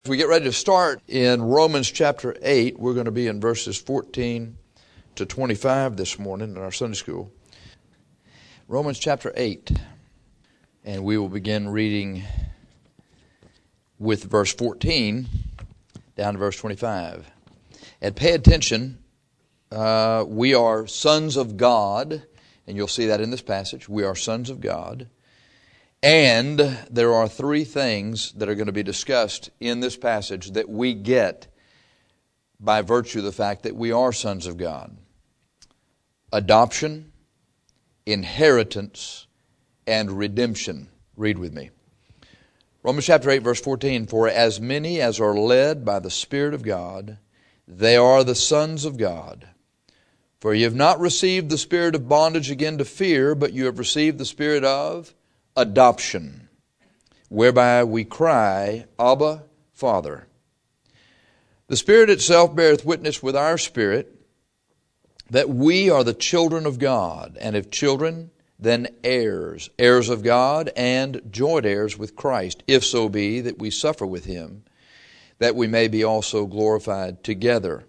As we get ready to start in Romans chapter 8, we're going to be in verses 14 to 25 this morning in our Sunday school. Romans chapter 8, and we will begin reading with verse 14 down to verse 25. And pay attention, we are sons of God, and you'll see that in this passage. We are sons of God. And there are three things that are going to be discussed in this passage that we get by virtue of the fact that we are sons of God. Adoption, inheritance, and redemption. Read with me. Romans chapter 8, verse 14, "For as many as are led by the Spirit of God, they are the sons of God. For you have not received the spirit of bondage again to fear, but you have received the spirit of adoption, whereby we cry, Abba, Father. The Spirit itself beareth witness with our spirit that we are the children of God, and if children, then heirs, heirs of God, and joint heirs with Christ, if so be that we suffer with Him, that we may be also glorified together.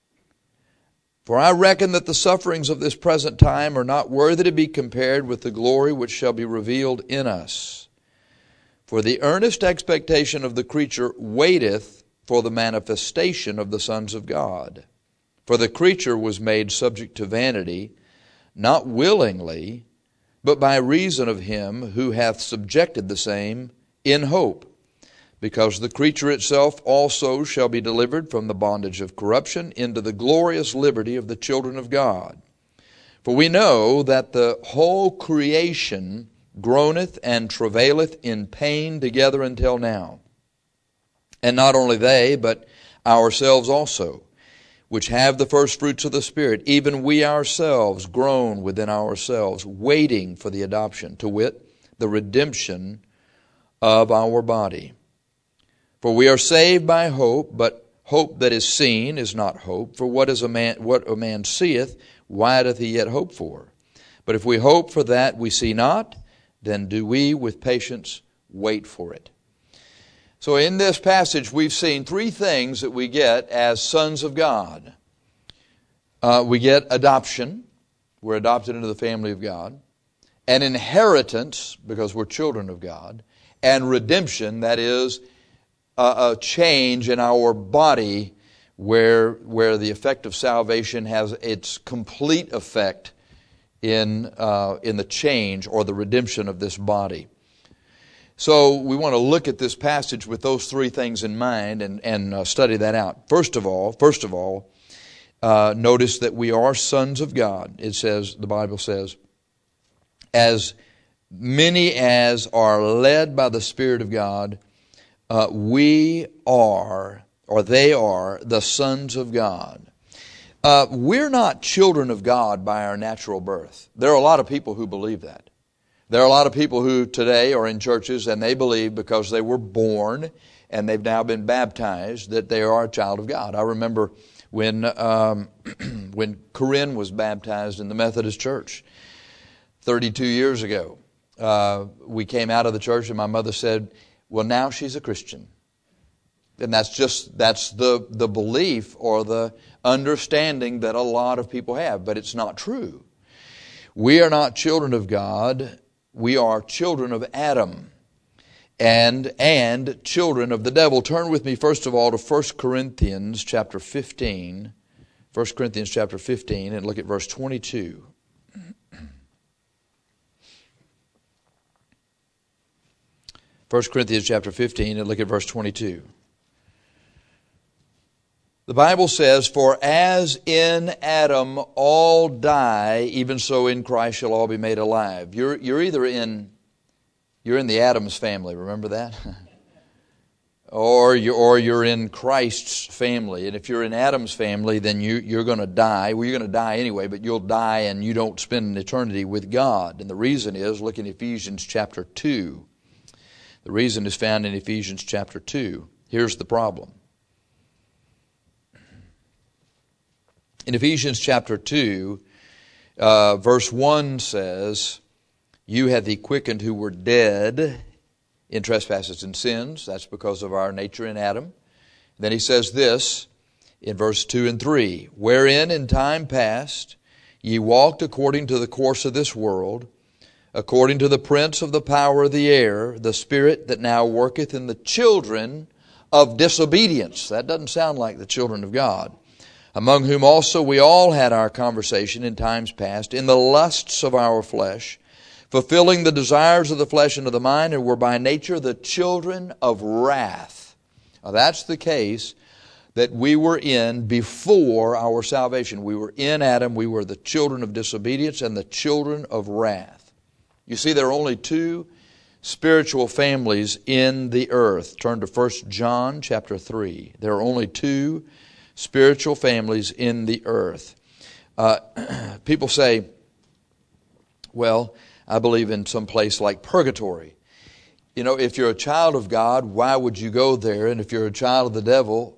For I reckon that the sufferings of this present time are not worthy to be compared with the glory which shall be revealed in us. For the earnest expectation of the creature waiteth for the manifestation of the sons of God. For the creature was made subject to vanity, not willingly, but by reason of Him who hath subjected the same in hope. Because the creature itself also shall be delivered from the bondage of corruption into the glorious liberty of the children of God. For we know that the whole creation groaneth and travaileth in pain together until now. And not only they, but ourselves also, which have the first fruits of the Spirit, even we ourselves groan within ourselves, waiting for the adoption, to wit, the redemption of our body. For we are saved by hope, but hope that is seen is not hope. For what a man seeth, why doth he yet hope for? But if we hope for that we see not, then do we with patience wait for it." So in this passage we've seen three things that we get as sons of God. We get adoption. We're adopted into the family of God. An inheritance, because we're children of God. And redemption, that is, a change in our body where the effect of salvation has its complete effect in the change or the redemption of this body. So we want to look at this passage with those three things in mind and study that out. First of all, notice that we are sons of God. It says, the Bible says, as many as are led by the Spirit of God, we are, or they are, the sons of God. We're not children of God by our natural birth. There are a lot of people who believe that. There are a lot of people who today are in churches and they believe because they were born and they've now been baptized that they are a child of God. I remember when Corinne was baptized in the Methodist Church 32 years ago. We came out of the church and my mother said, well, now she's a Christian. And that's the belief or the understanding that a lot of people have, but it's not true. We are not children of God. We are children of Adam and children of the devil. Turn with me first of all to 1 Corinthians chapter 15. 1 Corinthians chapter 15 and look at verse 22. 1 Corinthians chapter 15 and look at verse 22. The Bible says, "For as in Adam all die, even so in Christ shall all be made alive." You're either in the Adam's family, remember that? or you're in Christ's family. And if you're in Adam's family, then you're going to die. Well, you're going to die anyway, but you'll die and you don't spend an eternity with God. And the reason is, look in Ephesians chapter 2. The reason is found in Ephesians chapter 2. Here's the problem. In Ephesians chapter 2, verse 1 says, "You hath he quickened who were dead in trespasses and sins." That's because of our nature in Adam. Then he says this in verse 2 and 3, wherein in time past ye walked according to the course of this world, according to the prince of the power of the air, the spirit that now worketh in the children of disobedience. That doesn't sound like the children of God. Among whom also we all had our conversation in times past, in the lusts of our flesh, fulfilling the desires of the flesh and of the mind, and were by nature the children of wrath. Now that's the case that we were in before our salvation. We were in Adam. We were the children of disobedience and the children of wrath. You see, there are only two spiritual families in the earth. Turn to 1 John chapter 3. There are only two spiritual families in the earth. People say, well, I believe in some place like purgatory. You know, if you're a child of God, why would you go there? And if you're a child of the devil,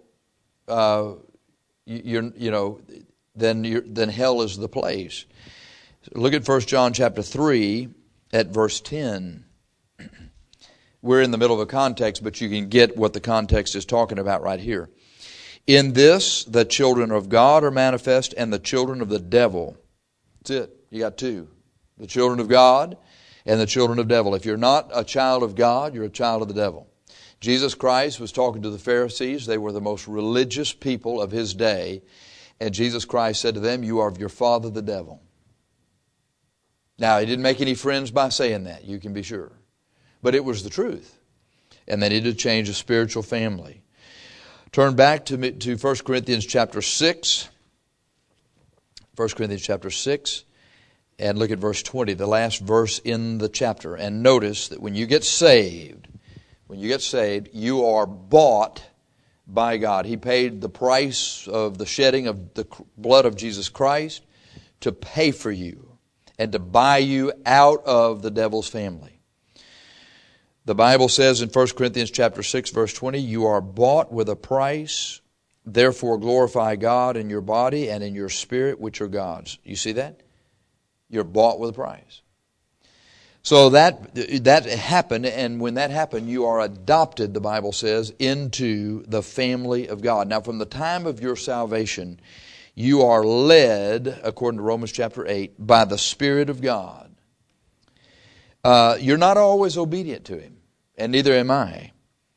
then hell is the place. Look at 1 John chapter 3 at verse 10. We're in the middle of a context, but you can get what the context is talking about right here. In this, the children of God are manifest, and the children of the devil. That's it. You got two. The children of God and the children of the devil. If you're not a child of God, you're a child of the devil. Jesus Christ was talking to the Pharisees. They were the most religious people of His day. And Jesus Christ said to them, you are of your father the devil. Now, He didn't make any friends by saying that, you can be sure. But it was the truth. And they needed to change a spiritual family. Turn back to 1 Corinthians chapter 6. 1 Corinthians chapter 6. And look at verse 20, the last verse in the chapter. And notice that when you get saved, you are bought by God. He paid the price of the shedding of the blood of Jesus Christ to pay for you and to buy you out of the devil's family. The Bible says in 1 Corinthians chapter 6, verse 20, you are bought with a price, therefore glorify God in your body and in your spirit, which are God's. You see that? You're bought with a price. So that happened, and when that happened, you are adopted, the Bible says, into the family of God. Now, from the time of your salvation, you are led, according to Romans chapter 8, by the Spirit of God. You're not always obedient to Him, and neither am I.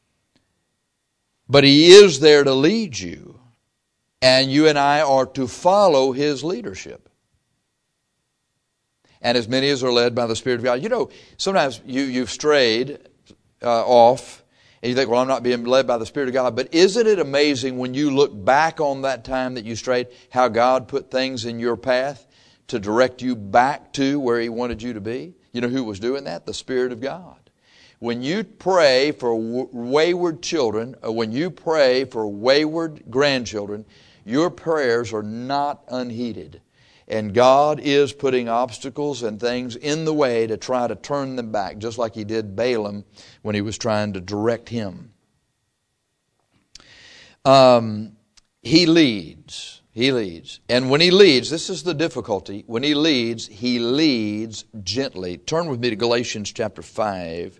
But He is there to lead you, and you and I are to follow His leadership. And as many as are led by the Spirit of God. You know, sometimes you've strayed off, and you think, well, I'm not being led by the Spirit of God. But isn't it amazing when you look back on that time that you strayed, how God put things in your path to direct you back to where He wanted you to be? You know who was doing that? The Spirit of God. When you pray for wayward children, or when you pray for wayward grandchildren, your prayers are not unheeded. And God is putting obstacles and things in the way to try to turn them back, just like He did Balaam when He was trying to direct him. He leads. He leads. And when He leads, this is the difficulty. When He leads gently. Turn with me to Galatians chapter 5.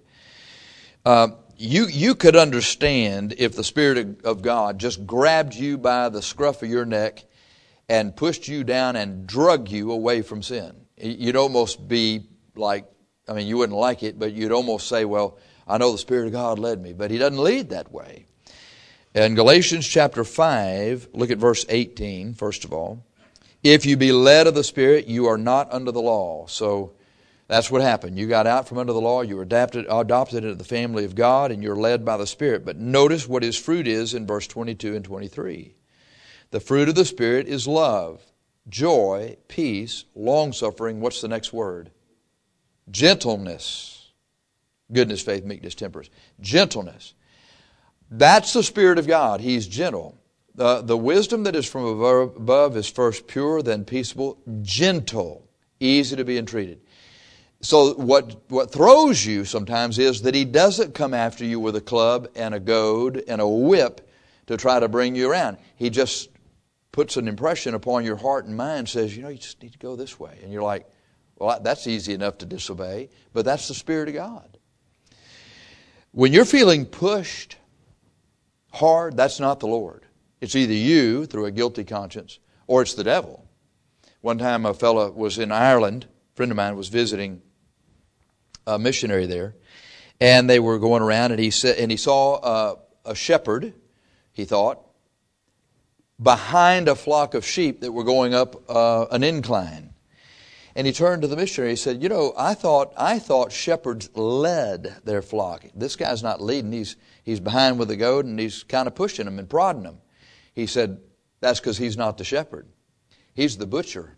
You could understand if the Spirit of God just grabbed you by the scruff of your neck and pushed you down and drug you away from sin. You'd almost be like, I mean, you wouldn't like it, but you'd almost say, well, I know the Spirit of God led me. But He doesn't lead that way. In Galatians chapter 5, look at verse 18, first of all. If you be led of the Spirit, you are not under the law. So that's what happened. You got out from under the law, you were adopted into the family of God, and you're led by the Spirit. But notice what His fruit is in verse 22 and 23. The fruit of the Spirit is love, joy, peace, long-suffering. What's the next word? Gentleness. Goodness, faith, meekness, temperance. Gentleness. That's the Spirit of God. He's gentle. The wisdom that is from above is first pure, then peaceable, gentle, easy to be entreated. So what throws you sometimes is that He doesn't come after you with a club and a goad and a whip to try to bring you around. He just puts an impression upon your heart and mind, says, you just need to go this way. And you're like, well, that's easy enough to disobey, but that's the Spirit of God. When you're feeling pushed hard, that's not the Lord. It's either you through a guilty conscience or it's the devil. One time a fellow was in Ireland, a friend of mine was visiting a missionary there, and they were going around and he saw a shepherd, he thought, behind a flock of sheep that were going up an incline. And he turned to the missionary. He said, I thought shepherds led their flock. This guy's not leading. He's behind with the goat and he's kind of pushing them and prodding them. He said, that's because he's not the shepherd. He's the butcher.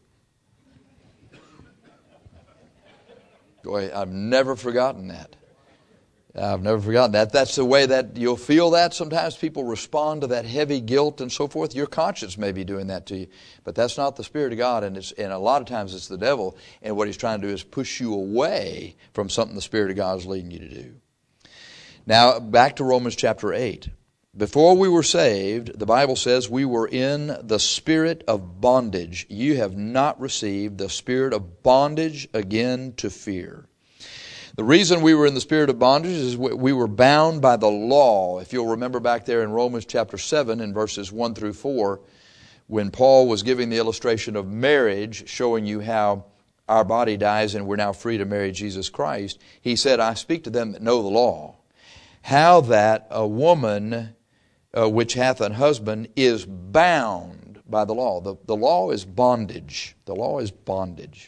Boy, I've never forgotten that. I've never forgotten that. That's the way that you'll feel that. Sometimes people respond to that heavy guilt and so forth. Your conscience may be doing that to you. But that's not the Spirit of God, and a lot of times it's the devil. And what he's trying to do is push you away from something the Spirit of God is leading you to do. Now, back to Romans chapter 8. Before we were saved, the Bible says we were in the spirit of bondage. You have not received the spirit of bondage again to fear. The reason we were in the spirit of bondage is we were bound by the law. If you'll remember back there in Romans chapter 7 in verses 1 through 4, when Paul was giving the illustration of marriage, showing you how our body dies and we're now free to marry Jesus Christ, he said, I speak to them that know the law, how that a woman which hath an husband is bound by the law. The law is bondage. The law is bondage.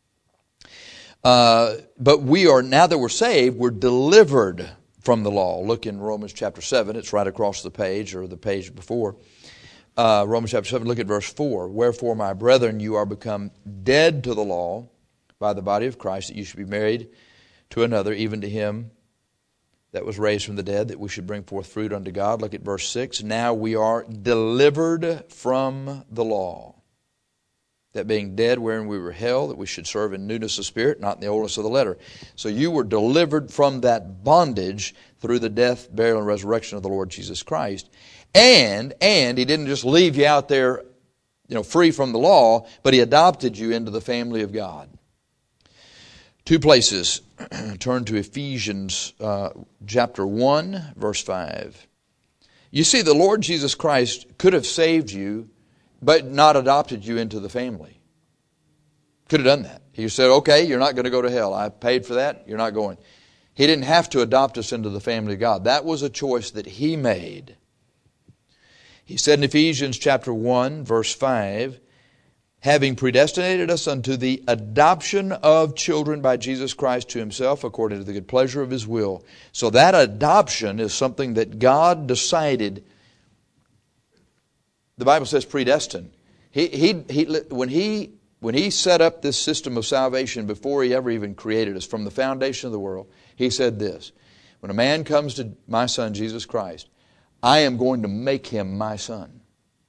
But we are, now that we're saved, we're delivered from the law. Look in Romans chapter 7. It's right across the page or the page before. Romans chapter 7, look at verse 4. Wherefore, my brethren, you are become dead to the law by the body of Christ, that you should be married to another, even to him that was raised from the dead, that we should bring forth fruit unto God. Look at verse 6. Now we are delivered from the law, that being dead wherein we were held, that we should serve in newness of spirit, not in the oldness of the letter. So you were delivered from that bondage through the death, burial, and resurrection of the Lord Jesus Christ. And he didn't just leave you out there, free from the law, but he adopted you into the family of God. Two places. Turn to Ephesians chapter 1, verse 5. You see, the Lord Jesus Christ could have saved you, but not adopted you into the family. Could have done that. He said, okay, you're not going to go to hell. I paid for that. You're not going. He didn't have to adopt us into the family of God. That was a choice that He made. He said in Ephesians chapter 1, verse 5, having predestinated us unto the adoption of children by Jesus Christ to Himself, according to the good pleasure of His will. So that adoption is something that God decided. The Bible says predestined. When he set up this system of salvation before He ever even created us, from the foundation of the world, He said this: when a man comes to my Son, Jesus Christ, I am going to make him my son.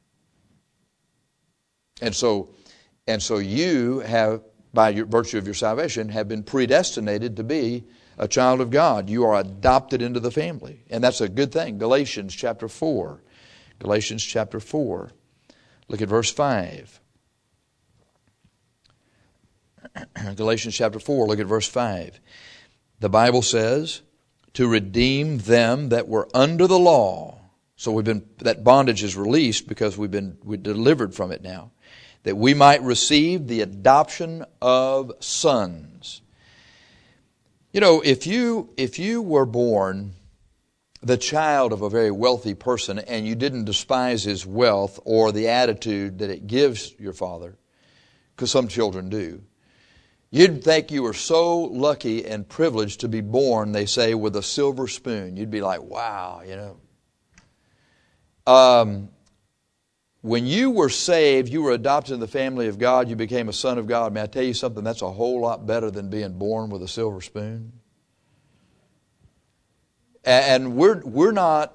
And so you have, by virtue of your salvation, have been predestinated to be a child of God. You are adopted into the family. And that's a good thing. Galatians chapter 4. Galatians chapter 4. Look at verse 5. Galatians chapter 4, look at verse 5. The Bible says, to redeem them that were under the law. So that bondage is released because we're delivered from it now, that we might receive the adoption of sons. If you were born the child of a very wealthy person and you didn't despise his wealth or the attitude that it gives your father, because some children do, you'd think you were so lucky and privileged to be born, they say, with a silver spoon. You'd be like, wow, When you were saved, you were adopted in the family of God, you became a son of God. May I tell you something? That's a whole lot better than being born with a silver spoon. And we're not,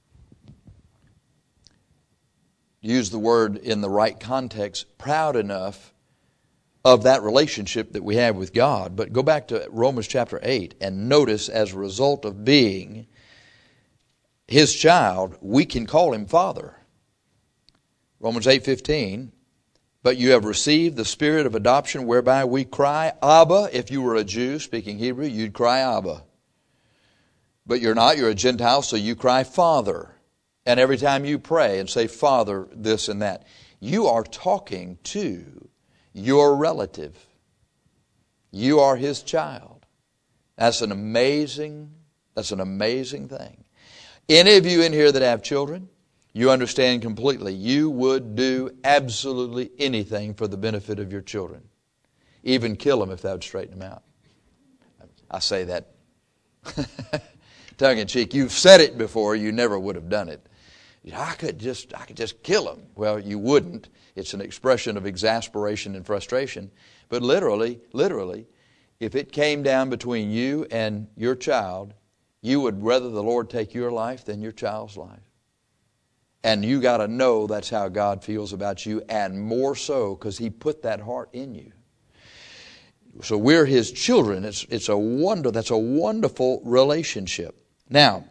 use the word in the right context, proud enough of that relationship that we have with God. But go back to Romans chapter 8 and notice, as a result of being His child, we can call Him Father. Romans 8:15, but you have received the spirit of adoption whereby we cry, Abba. If you were a Jew speaking Hebrew, you'd cry Abba. But you're not, you're a Gentile, so you cry Father. And every time you pray and say, Father, this and that, you are talking to your relative. You are his child. That's an amazing thing. Any of you in here that have children, you understand completely. You would do absolutely anything for the benefit of your children. Even kill them if that would straighten them out. I say that tongue in cheek. You've said it before, you never would have done it. I could just kill them. Well, you wouldn't. It's an expression of exasperation and frustration. But literally, if it came down between you and your child, you would rather the Lord take your life than your child's life. And you got to know that's how God feels about you, and more so because he put that heart in you. So we're his children. It's a wonder. That's a wonderful relationship. Now,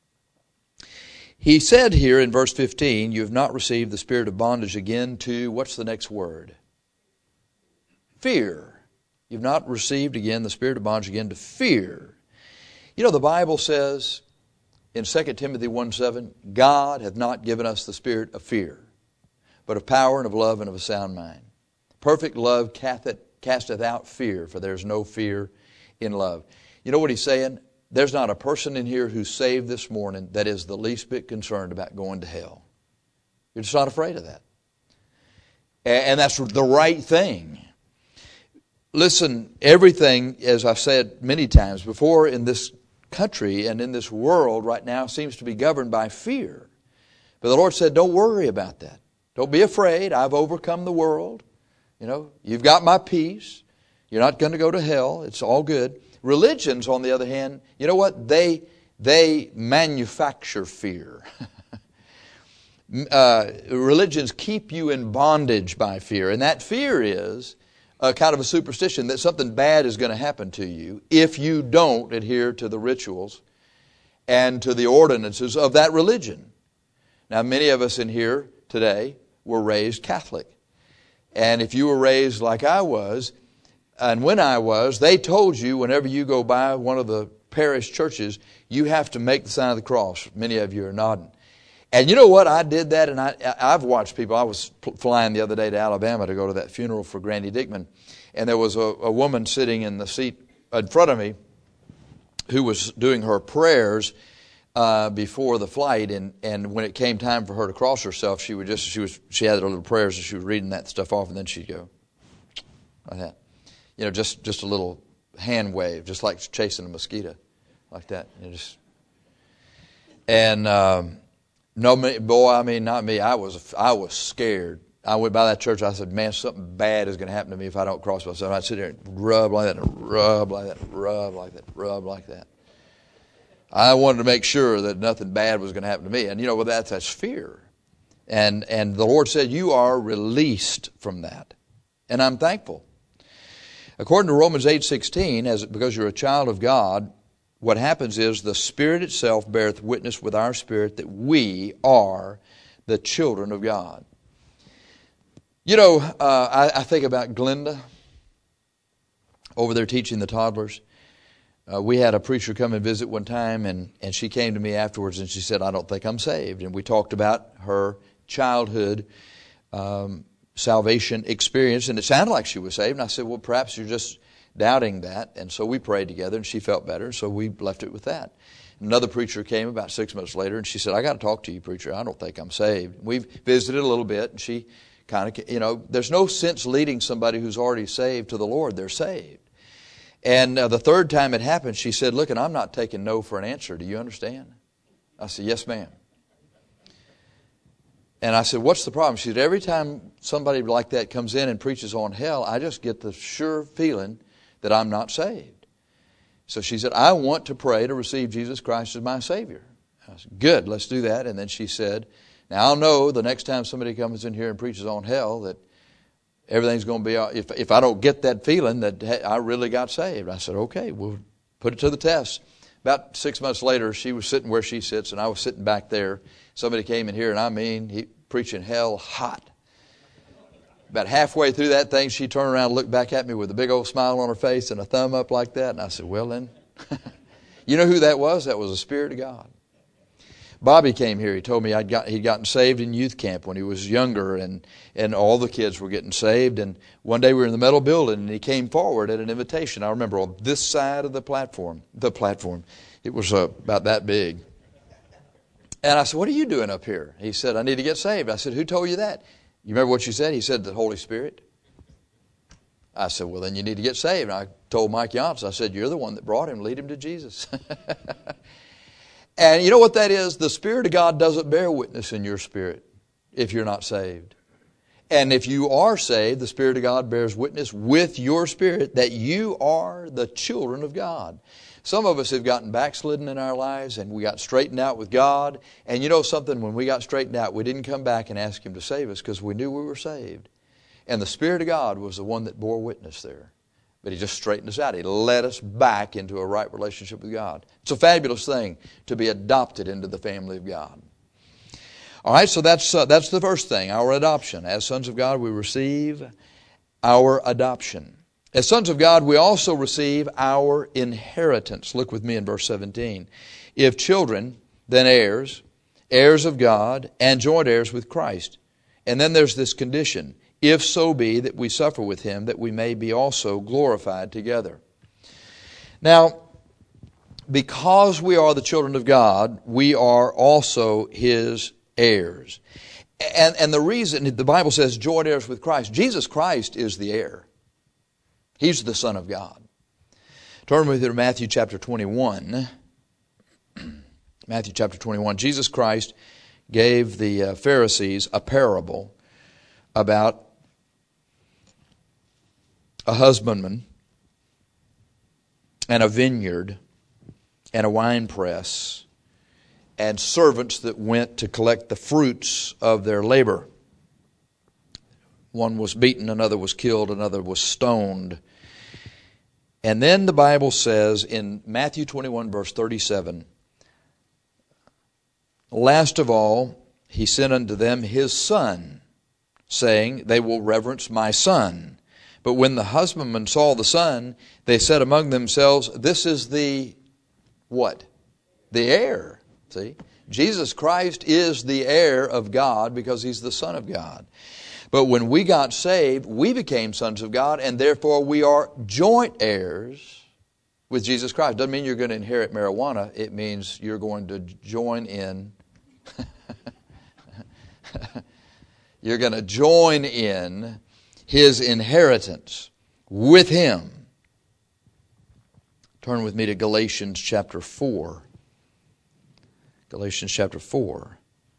he said here in verse 15, you have not received the spirit of bondage again to, what's the next word? Fear. You've not received again the spirit of bondage again to fear. You know, the Bible says in 2 Timothy 1:7, God hath not given us the spirit of fear, but of power and of love and of a sound mind. Perfect love casteth out fear, for there's no fear in love. You know what he's saying? There's not a person in here who's saved this morning that is the least bit concerned about going to hell. You're just not afraid of that. And that's the right thing. Listen, everything, as I've said many times before, in this country and in this world right now seems to be governed by fear. But the Lord said, don't worry about that. Don't be afraid. I've overcome the world. You know, you've got my peace. You're not going to go to hell. It's all good. Religions, on the other hand, you know what? They manufacture fear. Religions keep you in bondage by fear. And that fear is a kind of a superstition that something bad is going to happen to you if you don't adhere to the rituals and to the ordinances of that religion. Now, many of us in here today were raised Catholic. And if you were raised like I was, and when I was, they told you whenever you go by one of the parish churches, you have to make the sign of the cross. Many of you are nodding. And you know what? I did that, and I've watched people. I was flying the other day to Alabama to go to that funeral for Grandy Dickman, and there was a woman sitting in the seat in front of me who was doing her prayers before the flight, and when it came time for her to cross herself, she had her little prayers, and she was reading that stuff off, and then she'd go like that. You know, just a little hand wave, just like chasing a mosquito, like that. No, boy, I mean, not me. I was scared. I went by that church. I said, man, something bad is going to happen to me if I don't cross myself. I'd sit there and rub like that, and rub like that, and rub like that, rub like that. I wanted to make sure that nothing bad was going to happen to me. And you know, that's fear. And the Lord said, you are released from that. And I'm thankful. According to Romans 8:16, because you're a child of God, what happens is the Spirit itself beareth witness with our spirit that we are the children of God. You know, I think about Glenda over there teaching the toddlers. We had a preacher come and visit one time, and she came to me afterwards and she said, I don't think I'm saved. And we talked about her childhood salvation experience, and it sounded like she was saved. And I said, well, perhaps you're just doubting that. And so we prayed together, and she felt better, so we left it with that. Another preacher came about 6 months later, and she said, I got to talk to you, preacher. I don't think I'm saved. We've visited a little bit, and she kind of, there's no sense leading somebody who's already saved to the Lord. They're saved. And the third time it happened, she said, look, and I'm not taking no for an answer. Do you understand? I said, yes, ma'am. And I said, what's the problem? She said, every time somebody like that comes in and preaches on hell, I just get the sure feeling that I'm not saved. So she said, I want to pray to receive Jesus Christ as my Savior. I said, good, let's do that. And then she said, now I'll know the next time somebody comes in here and preaches on hell that everything's going to be, if I don't get that feeling that hey, I really got saved. I said, okay, we'll put it to the test. About 6 months later, she was sitting where she sits, and I was sitting back there. Somebody came in here, and I mean, he preaching hell hot. About halfway through that thing, she turned around and looked back at me with a big old smile on her face and a thumb up like that. And I said, well then, you know who that was? That was the Spirit of God. Bobby came here. He told me he'd gotten saved in youth camp when he was younger, and all the kids were getting saved. And one day we were in the metal building, and he came forward at an invitation. I remember on this side of the platform. It was about that big. And I said, "What are you doing up here?" He said, "I need to get saved." I said, "Who told you that?" "You remember what you said?" He said, "The Holy Spirit." I said, "Well, then you need to get saved." And I told Mike Yance, I said, "You're the one that brought him. Lead him to Jesus." And you know what that is? The Spirit of God doesn't bear witness in your spirit if you're not saved. And if you are saved, the Spirit of God bears witness with your spirit that you are the children of God. Some of us have gotten backslidden in our lives, and we got straightened out with God. And you know something? When we got straightened out, we didn't come back and ask Him to save us because we knew we were saved. And the Spirit of God was the one that bore witness there. But He just straightened us out. He led us back into a right relationship with God. It's a fabulous thing to be adopted into the family of God. All right, so that's the first thing, our adoption. As sons of God, we receive our adoption. As sons of God, we also receive our inheritance. Look with me in verse 17. If children, then heirs, heirs of God, and joint heirs with Christ. And then there's this condition. If so be that we suffer with Him, that we may be also glorified together. Now, because we are the children of God, we are also His heirs. And the reason, the Bible says, joint heirs with Christ. Jesus Christ is the heir. He's the Son of God. Turn with me to Matthew chapter 21. Matthew chapter 21. Jesus Christ gave the Pharisees a parable about a husbandman and a vineyard and a winepress and servants that went to collect the fruits of their labor. One was beaten, another was killed, another was stoned. And then the Bible says in Matthew 21 verse 37, last of all, He sent unto them His Son, saying, they will reverence my Son. But when the husbandmen saw the Son, they said among themselves, this is the what? The heir. See? Jesus Christ is the heir of God because He's the Son of God. But when we got saved, we became sons of God, and therefore we are joint heirs with Jesus Christ. Doesn't mean you're going to inherit marijuana. It means you're going to join in. You're going to join in His inheritance with Him. Turn with me to Galatians chapter 4. Galatians chapter 4.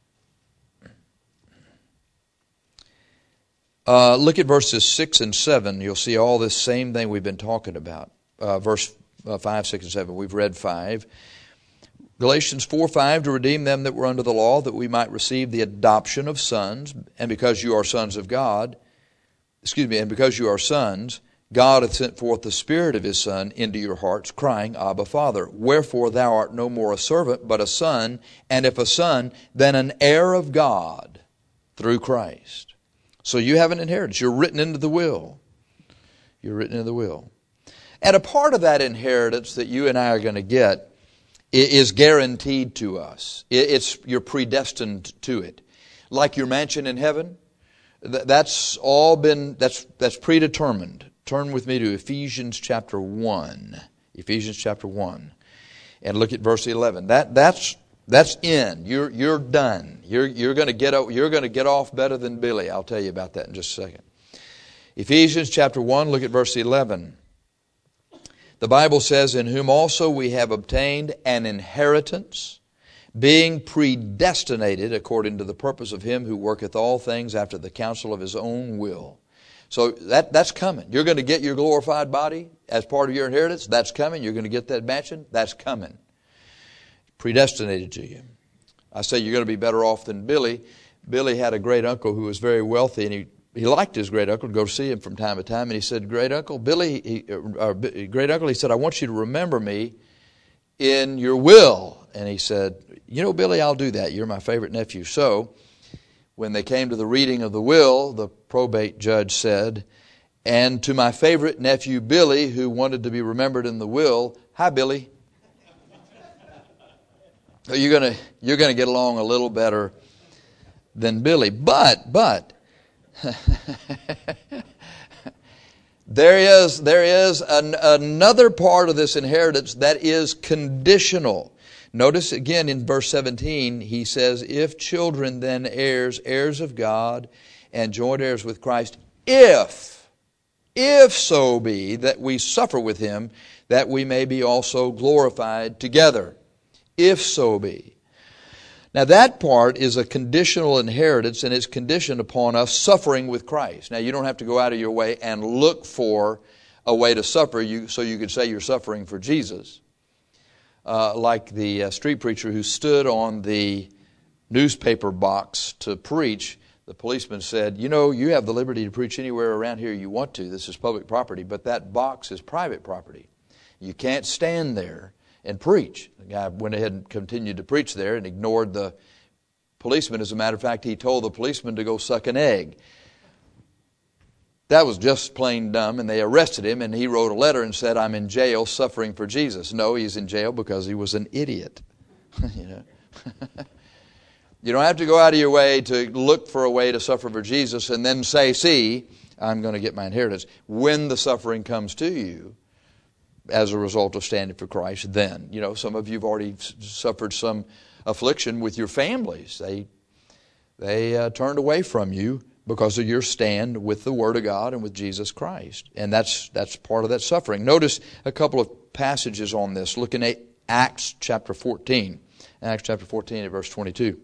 Look at verses 6 and 7. You'll see all this same thing we've been talking about. Verse 5, 6, and 7. We've read 5. Galatians 4:5, to redeem them that were under the law, that we might receive the adoption of sons. And because you are sons of God, and because you are sons, God hath sent forth the Spirit of His Son into your hearts, crying, Abba, Father. Wherefore thou art no more a servant, but a son, and if a son, then an heir of God through Christ. So you have an inheritance. You're written into the will. You're written into the will. And a part of that inheritance that you and I are going to get is guaranteed to us. You're predestined to it. Like your mansion in heaven, that's predetermined. Turn with me to Ephesians chapter 1. Ephesians chapter 1. And look at verse 11. That's in. You're done. You're going to get off better than Billy. I'll tell you about that in just a second. Ephesians chapter 1, look at verse 11. The Bible says, in whom also we have obtained an inheritance, being predestinated according to the purpose of Him who worketh all things after the counsel of His own will. So that's coming. You're going to get your glorified body as part of your inheritance. That's coming. You're going to get that mansion. That's coming. Predestinated to you. I say you're going to be better off than Billy. Billy had a great uncle who was very wealthy, and he liked his great uncle to go see him from time to time. And he said, great uncle, he said, I want you to remember me in your will. And he said, you know, Billy, I'll do that. You're my favorite nephew. So when they came to the reading of the will, the probate judge said, and to my favorite nephew, Billy, who wanted to be remembered in the will, hi, Billy. So you're gonna get along a little better than Billy. But there is another part of this inheritance that is conditional. Notice again in verse 17, he says, if children then heirs, heirs of God, and joint heirs with Christ, if so be that we suffer with him, that we may be also glorified together. If so be. Now that part is a conditional inheritance, and it's conditioned upon us suffering with Christ. Now you don't have to go out of your way and look for a way to suffer so you could say you're suffering for Jesus. Like the street preacher who stood on the newspaper box to preach, the policeman said, you have the liberty to preach anywhere around here you want to. This is public property, but that box is private property. You can't stand there and preach. The guy went ahead and continued to preach there and ignored the policeman. As a matter of fact, he told the policeman to go suck an egg. That was just plain dumb, and they arrested him, and he wrote a letter and said, I'm in jail suffering for Jesus. No, he's in jail because he was an idiot. You don't have to go out of your way to look for a way to suffer for Jesus and then say, see, I'm going to get my inheritance. When the suffering comes to you, as a result of standing for Christ, then. Some of you have already suffered some affliction with your families. They turned away from you because of your stand with the Word of God and with Jesus Christ. And that's part of that suffering. Notice a couple of passages on this. Looking at Acts chapter 14. Acts chapter 14 at verse 22.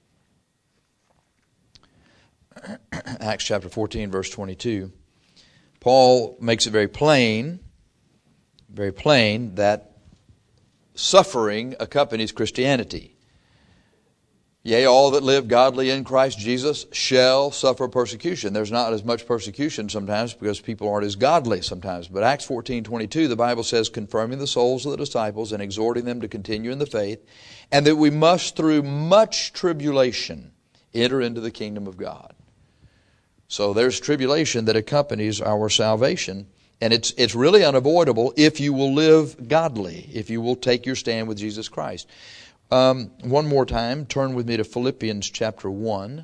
Acts chapter 14 verse 22. Paul makes it very plain that suffering accompanies Christianity. Yea, all that live godly in Christ Jesus shall suffer persecution. There's not as much persecution sometimes because people aren't as godly sometimes. But Acts 14:22, the Bible says, confirming the souls of the disciples and exhorting them to continue in the faith, and that we must through much tribulation enter into the kingdom of God. So there's tribulation that accompanies our salvation. And it's really unavoidable if you will live godly, if you will take your stand with Jesus Christ. One more time, turn with me to Philippians chapter 1.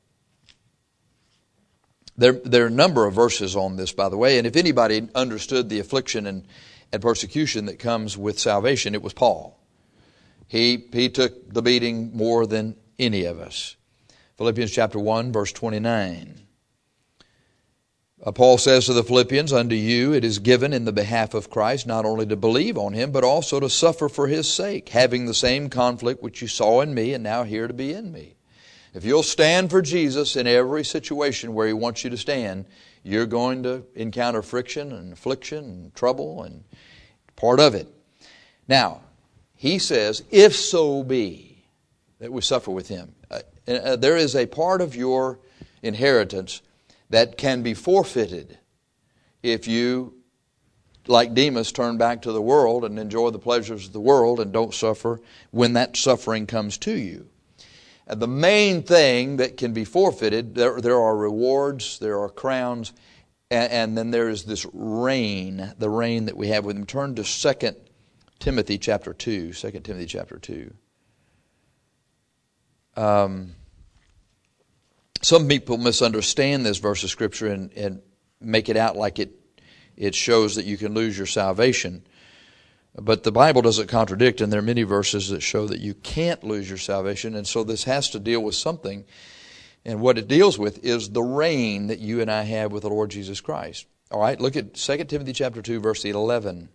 There are a number of verses on this, by the way, and if anybody understood the affliction and persecution that comes with salvation, it was Paul. He took the beating more than any of us. Philippians chapter 1, verse 29. Paul says to the Philippians, unto you it is given in the behalf of Christ not only to believe on him, but also to suffer for his sake, having the same conflict which you saw in me and now hear to be in me. If you'll stand for Jesus in every situation where he wants you to stand, you're going to encounter friction and affliction and trouble and part of it. Now, he says, if so be that we suffer with him. There is a part of your inheritance that can be forfeited if you, like Demas, turn back to the world and enjoy the pleasures of the world and don't suffer when that suffering comes to you. And the main thing that can be forfeited, there are rewards, there are crowns, and then there is this reign, the reign that we have with him. Turn to 2 Timothy chapter 2. 2 Timothy chapter 2. Some people misunderstand this verse of Scripture and make it out like it shows that you can lose your salvation. But the Bible doesn't contradict, and there are many verses that show that you can't lose your salvation. And so this has to deal with something. And what it deals with is the reign that you and I have with the Lord Jesus Christ. All right, look at 2 Timothy chapter 2, verse 11.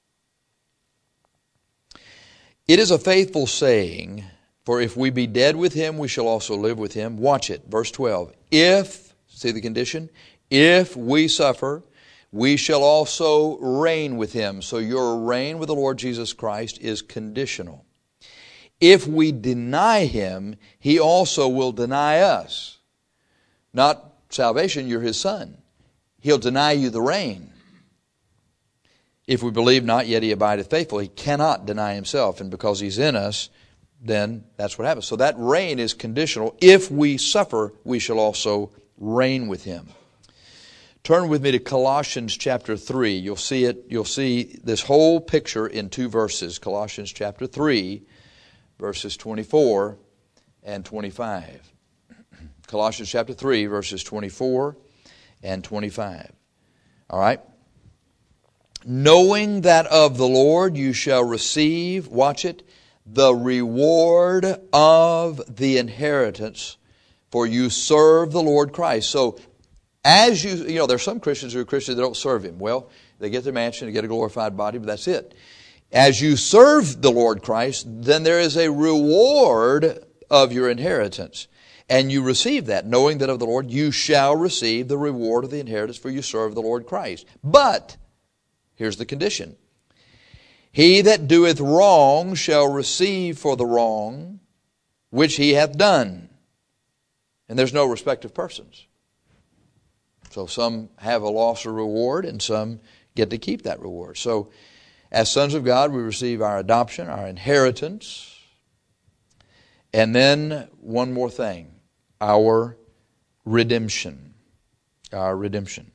It is a faithful saying, for if we be dead with him, we shall also live with him. Watch it, verse 12. If, see the condition? If we suffer, we shall also reign with him. So your reign with the Lord Jesus Christ is conditional. If we deny him, he also will deny us. Not salvation, you're his son. He'll deny you the reign. If we believe not, yet he abideth faithful. He cannot deny himself. And because he's in us, then that's what happens. So that reign is conditional. If we suffer, we shall also reign with him. Turn with me to Colossians chapter 3. You'll see this whole picture in two verses. Colossians chapter 3, verses 24 and 25. Colossians chapter 3, verses 24 and 25. All right? Knowing that of the Lord you shall receive, watch it, the reward of the inheritance, for you serve the Lord Christ. So, as there's some Christians who are Christians that don't serve Him. Well, they get their mansion, they get a glorified body, but that's it. As you serve the Lord Christ, then there is a reward of your inheritance. And you receive that, knowing that of the Lord you shall receive the reward of the inheritance, for you serve the Lord Christ. But, here's the condition. He that doeth wrong shall receive for the wrong which he hath done. And there's no respect of persons. So some have a loss or reward, and some get to keep that reward. So, as sons of God, we receive our adoption, our inheritance. And then, one more thing, our redemption. Our redemption.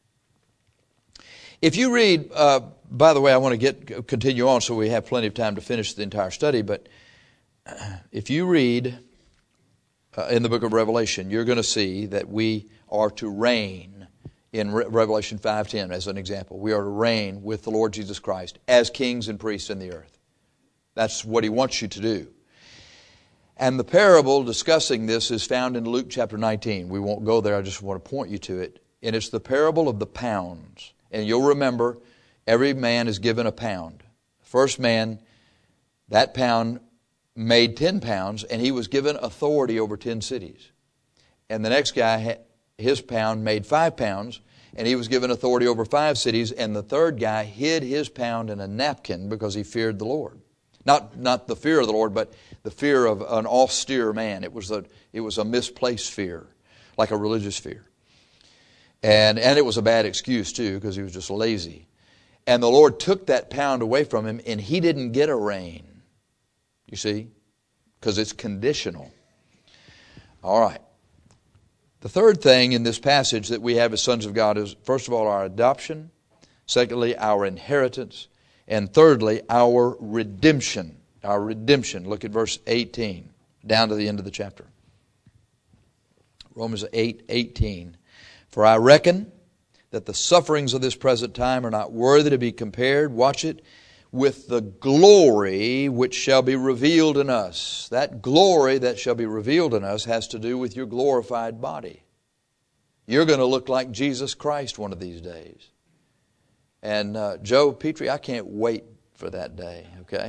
If you read, by the way, I want to continue on so we have plenty of time to finish the entire study, but if you read in the book of Revelation, you're going to see that we are to reign in Revelation 5:10 as an example. We are to reign with the Lord Jesus Christ as kings and priests in the earth. That's what He wants you to do. And the parable discussing this is found in Luke chapter 19. We won't go there, I just want to point you to it. And it's the parable of the pounds. And you'll remember, every man is given a pound. The first man, that pound made 10 pounds, and he was given authority over 10 cities. And the next guy, his pound made 5 pounds, and he was given authority over 5 cities. And the third guy hid his pound in a napkin because he feared the Lord. Not the fear of the Lord, but the fear of an austere man. It was a misplaced fear, like a religious fear. And it was a bad excuse too, because he was just lazy. And the Lord took that pound away from him, and he didn't get a reign. You see? Because it's conditional. All right. The third thing in this passage that we have as sons of God is, first of all, our adoption. Secondly, our inheritance. And thirdly, our redemption. Our redemption. Look at verse 18, down to the end of the chapter. Romans 8:18. For I reckon that the sufferings of this present time are not worthy to be compared, watch it, with the glory which shall be revealed in us. That glory that shall be revealed in us has to do with your glorified body. You're going to look like Jesus Christ one of these days. And Joe Petrie, I can't wait for that day, okay?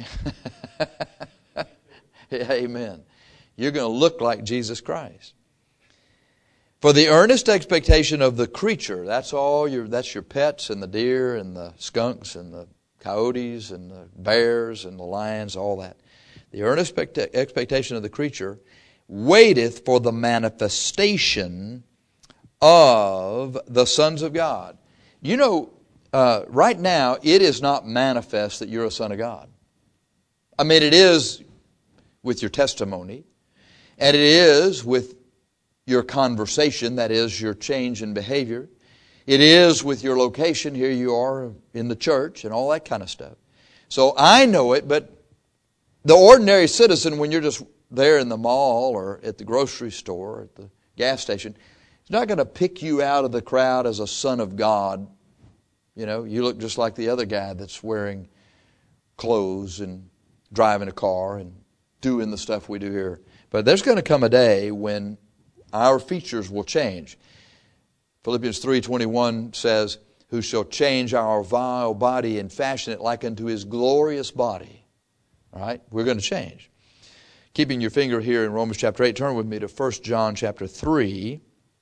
Amen. You're going to look like Jesus Christ. For the earnest expectation of the creature, that's your pets and the deer and the skunks and the coyotes and the bears and the lions, all that. The earnest expectation of the creature waiteth for the manifestation of the sons of God. You know, right now, it is not manifest that you're a son of God. I mean, it is with your testimony, and it is with your conversation, that is, your change in behavior. It is with your location. Here you are in the church and all that kind of stuff. So I know it, but the ordinary citizen, when you're just there in the mall or at the grocery store or at the gas station, is not going to pick you out of the crowd as a son of God. You know, you look just like the other guy that's wearing clothes and driving a car and doing the stuff we do here. But there's going to come a day when our features will change. Philippians 3:21 says, who shall change our vile body and fashion it like unto His glorious body. All right? We're going to change. Keeping your finger here in Romans chapter 8, turn with me to 1 John chapter 3.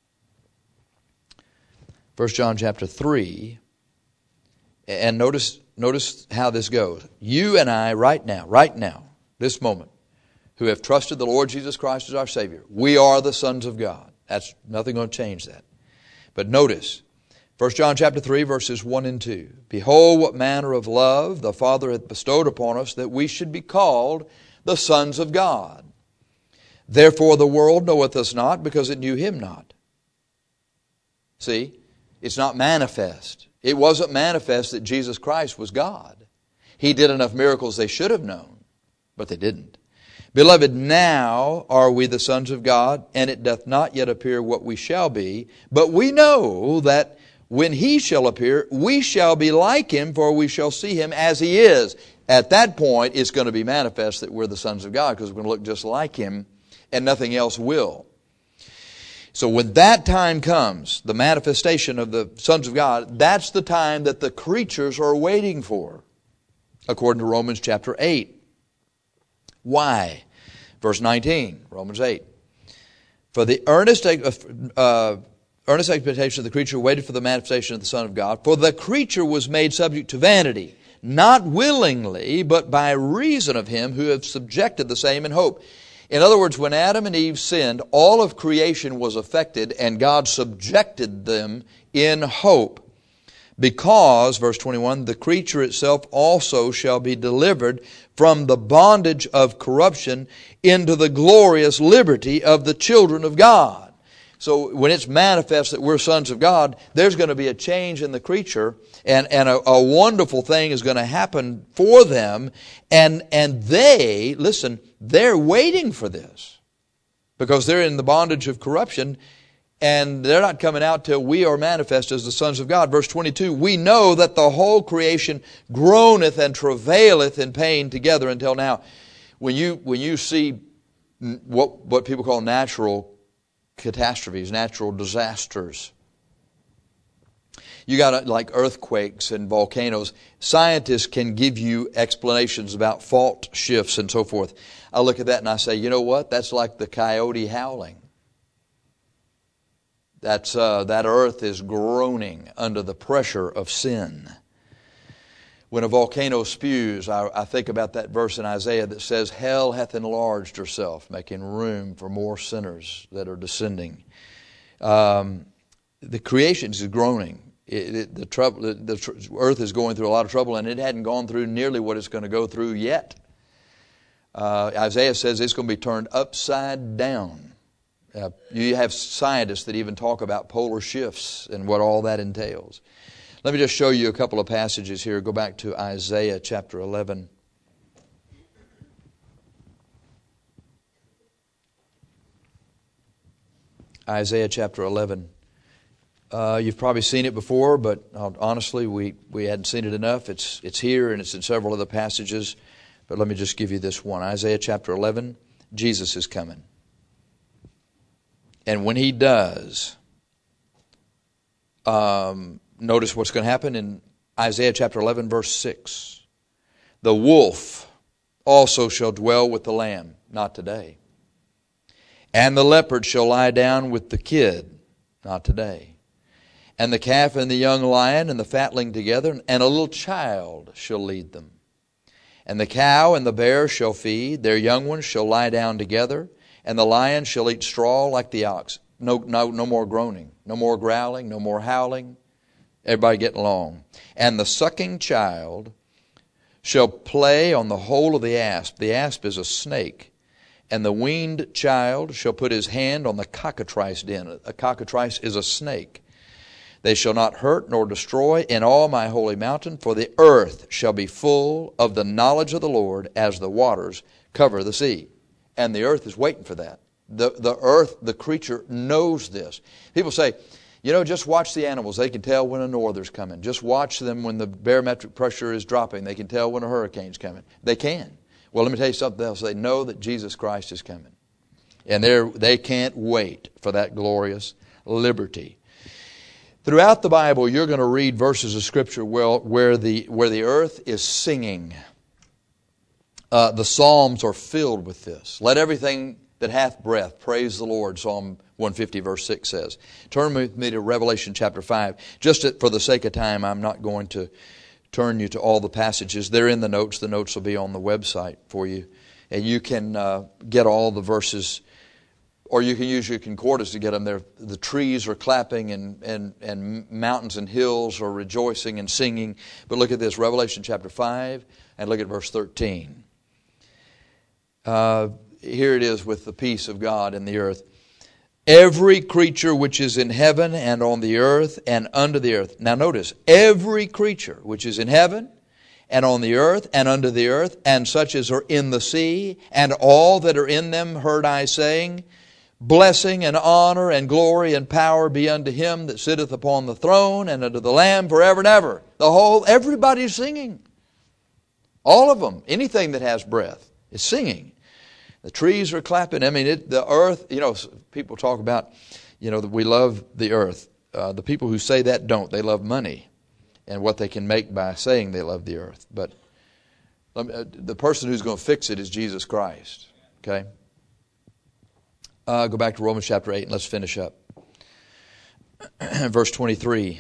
1 John chapter 3. And notice how this goes. You and I, right now, this moment, who have trusted the Lord Jesus Christ as our Savior, we are the sons of God. That's nothing going to change that. But notice, 1 John chapter 3, verses 1 and 2. Behold, what manner of love the Father hath bestowed upon us, that we should be called the sons of God. Therefore the world knoweth us not, because it knew Him not. See, it's not manifest. It wasn't manifest that Jesus Christ was God. He did enough miracles they should have known, but they didn't. Beloved, now are we the sons of God, and it doth not yet appear what we shall be. But we know that when He shall appear, we shall be like Him, for we shall see Him as He is. At that point, it's going to be manifest that we're the sons of God, because we're going to look just like Him, and nothing else will. So when that time comes, the manifestation of the sons of God, that's the time that the creatures are waiting for, according to Romans chapter 8. Why? Verse 19, Romans 8. For the earnest expectation of the creature waited for the manifestation of the Son of God. For the creature was made subject to vanity, not willingly, but by reason of Him who hath subjected the same in hope. In other words, when Adam and Eve sinned, all of creation was affected, and God subjected them in hope. Because, verse 21, the creature itself also shall be delivered from the bondage of corruption into the glorious liberty of the children of God. So when it's manifest that we're sons of God, there's going to be a change in the creature, and a wonderful thing is going to happen for them. And they, listen, they're waiting for this because they're in the bondage of corruption, and they're not coming out till we are manifest as the sons of God. Verse 22, we know that the whole creation groaneth and travaileth in pain together until now. When you see what people call natural catastrophes, natural disasters, you got like earthquakes and volcanoes. Scientists can give you explanations about fault shifts and so forth. I look at that and I say, you know what? That's like the coyote howling. That earth is groaning under the pressure of sin. When a volcano spews, I think about that verse in Isaiah that says, hell hath enlarged herself, making room for more sinners that are descending. The creation is groaning. The earth is going through a lot of trouble, and it hadn't gone through nearly what it's going to go through yet. Isaiah says it's going to be turned upside down. You have scientists that even talk about polar shifts and what all that entails. Let me just show you a couple of passages here. Go back to Isaiah chapter 11. Isaiah chapter 11. You've probably seen it before, but honestly, we hadn't seen it enough. It's here and it's in several other passages. But let me just give you this one. Isaiah chapter 11, Jesus is coming. And when He does, notice what's going to happen in Isaiah chapter 11, verse 6. The wolf also shall dwell with the lamb, not today. And the leopard shall lie down with the kid, not today. And the calf and the young lion and the fatling together, and a little child shall lead them. And the cow and the bear shall feed, their young ones shall lie down together, and the lion shall eat straw like the ox. No more groaning, no more growling, no more howling. Everybody getting along. And the sucking child shall play on the hole of the asp. The asp is a snake. And the weaned child shall put his hand on the cockatrice den. A cockatrice is a snake. They shall not hurt nor destroy in all my holy mountain, for the earth shall be full of the knowledge of the Lord as the waters cover the sea. And the earth is waiting for that. The earth, the creature, knows this. People say, just watch the animals. They can tell when a norther's coming. Just watch them when the barometric pressure is dropping. They can tell when a hurricane's coming. They can. Well, let me tell you something else. They know that Jesus Christ is coming. And they can't wait for that glorious liberty. Throughout the Bible, you're going to read verses of Scripture where the earth is singing. The Psalms are filled with this. Let everything that hath breath praise the Lord, Psalm 150 verse 6 says. Turn with me to Revelation chapter 5. Just for the sake of time, I'm not going to turn you to all the passages. They're in the notes. The notes will be on the website for you. And you can get all the verses, or you can use your concordance to get them there. The trees are clapping and mountains and hills are rejoicing and singing. But look at this, Revelation chapter 5, and look at verse 13. Here it is with the peace of God in the earth. Every creature which is in heaven and on the earth and under the earth. Now notice, every creature which is in heaven and on the earth, and under the earth, and such as are in the sea, and all that are in them, heard I saying, blessing and honor and glory and power be unto him that sitteth upon the throne, and unto the Lamb forever and ever. Everybody's singing. All of them, anything that has breath, is singing. The trees are clapping. I mean, the earth, people talk about, that we love the earth. The people who say that don't. They love money and what they can make by saying they love the earth. But the person who's going to fix it is Jesus Christ. Okay? Go back to Romans chapter 8 and let's finish up. Verse 23.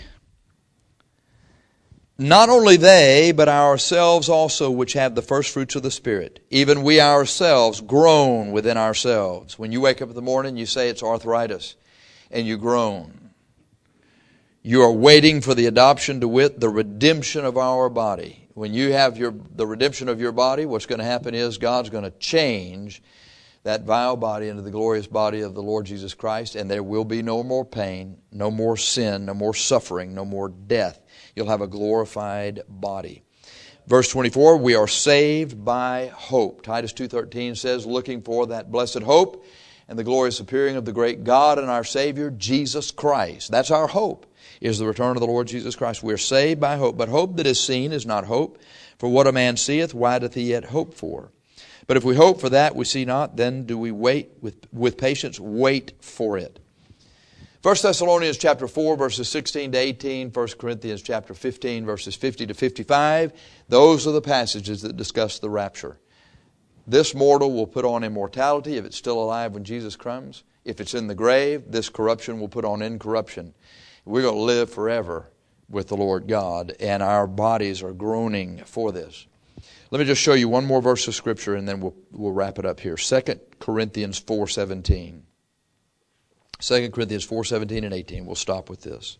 Not only they, but ourselves also, which have the first fruits of the Spirit, even we ourselves groan within ourselves. When you wake up in the morning, you say it's arthritis, and you groan. You are waiting for the adoption, to wit, the redemption of our body. When you have the redemption of your body, what's going to happen is God's going to change that vile body into the glorious body of the Lord Jesus Christ, and there will be no more pain, no more sin, no more suffering, no more death. You'll have a glorified body. Verse 24, we are saved by hope. Titus 2:13 says, looking for that blessed hope and the glorious appearing of the great God and our Savior, Jesus Christ. That's our hope, is the return of the Lord Jesus Christ. We are saved by hope, but hope that is seen is not hope. For what a man seeth, why doth he yet hope for? But if we hope for that we see not, then do we wait with patience, wait for it. 1 Thessalonians chapter 4, verses 16 to 18, 1 Corinthians chapter 15, verses 50 to 55, those are the passages that discuss the rapture. This mortal will put on immortality if it's still alive when Jesus comes. If it's in the grave, this corruption will put on incorruption. We're going to live forever with the Lord God, and our bodies are groaning for this. Let me just show you one more verse of Scripture, and then we'll wrap it up here. 2 Corinthians 4:17. 2 Corinthians 4:17 and 18. We'll stop with this.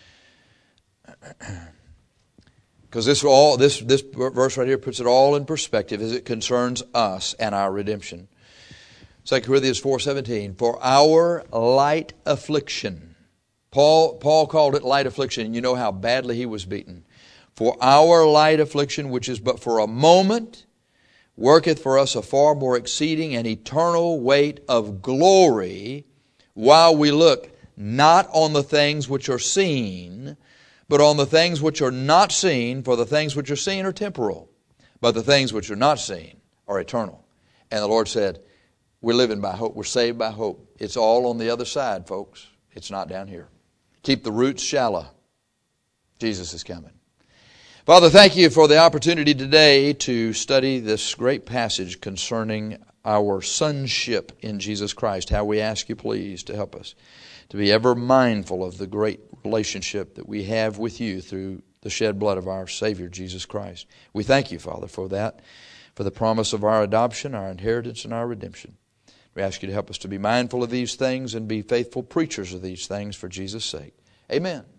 Because this verse right here puts it all in perspective as it concerns us and our redemption. 2 Corinthians 4:17. For our light affliction. Paul called it light affliction. You know how badly he was beaten. For our light affliction, which is but for a moment, worketh for us a far more exceeding and eternal weight of glory, while we look not on the things which are seen, but on the things which are not seen, for the things which are seen are temporal, but the things which are not seen are eternal. And the Lord said, we're living by hope, we're saved by hope. It's all on the other side, folks. It's not down here. Keep the roots shallow. Jesus is coming. Father, thank you for the opportunity today to study this great passage concerning our sonship in Jesus Christ. How we ask you, please, to help us to be ever mindful of the great relationship that we have with you through the shed blood of our Savior, Jesus Christ. We thank you, Father, for that, for the promise of our adoption, our inheritance, and our redemption. We ask you to help us to be mindful of these things and be faithful preachers of these things for Jesus' sake. Amen.